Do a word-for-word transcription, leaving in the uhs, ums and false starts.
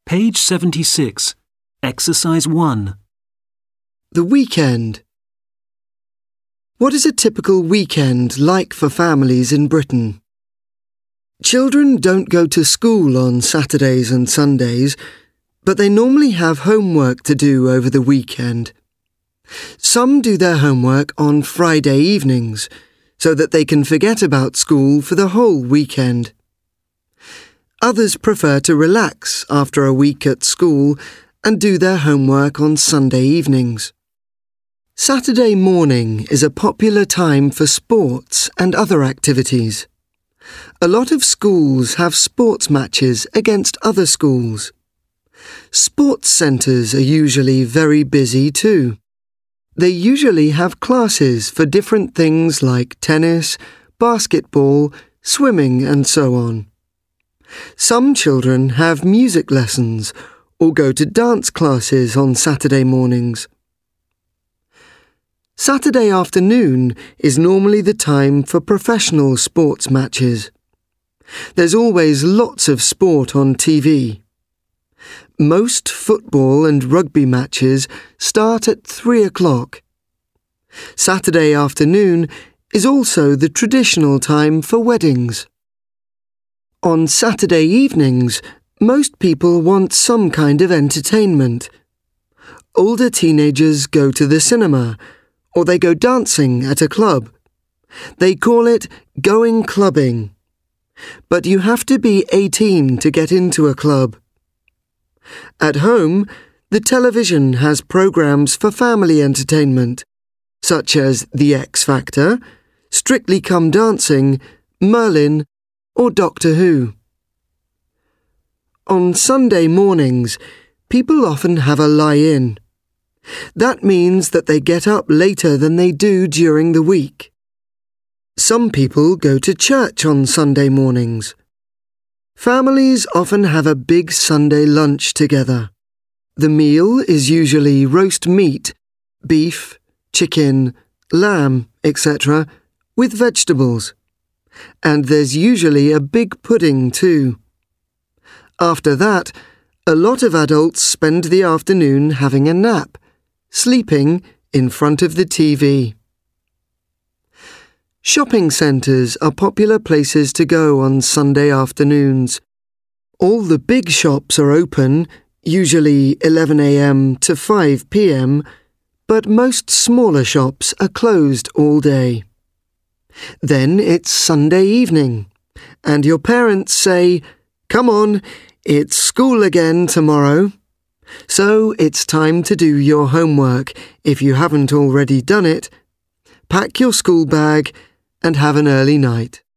Page seventy-six. Exercise one. The weekend. What is a typical weekend like for families in Britain? Children don't go to school on Saturdays and Sundays, but they normally have homework to do over the weekend. Some do their homework on Friday evenings, so that they can forget about school for the whole weekend. Others prefer to relax after a week at school and do their homework on Sunday evenings. Saturday morning is a popular time for sports and other activities. A lot of schools have sports matches against other schools. Sports centres are usually very busy too. They usually have classes for different things like tennis, basketball, swimming and so on. Some children have music lessons or go to dance classes on Saturday mornings. Saturday afternoon is normally the time for professional sports matches. There's always lots of sport on T V. Most football and rugby matches start at three o'clock. Saturday afternoon is also the traditional time for weddings. On Saturday evenings, most people want some kind of entertainment. Older teenagers go to the cinema, or they go dancing at a club. They call it going clubbing. But you have to be eighteen to get into a club. At home, the television has programs for family entertainment, such as The X Factor, Strictly Come Dancing, Merlin, or Doctor Who. On Sunday mornings, people often have a lie-in. That means that they get up later than they do during the week. Some people go to church on Sunday mornings. Families often have a big Sunday lunch together. The meal is usually roast meat, beef, chicken, lamb, et cetera, with vegetables. And there's usually a big pudding too. After that, a lot of adults spend the afternoon having a nap, sleeping in front of the T V. Shopping centres are popular places to go on Sunday afternoons. All the big shops are open, usually eleven a m to five p m, but most smaller shops are closed all day. Then it's Sunday evening, and your parents say, "Come on, it's school again tomorrow." So it's time to do your homework if you haven't already done it. Pack your school bag and have an early night.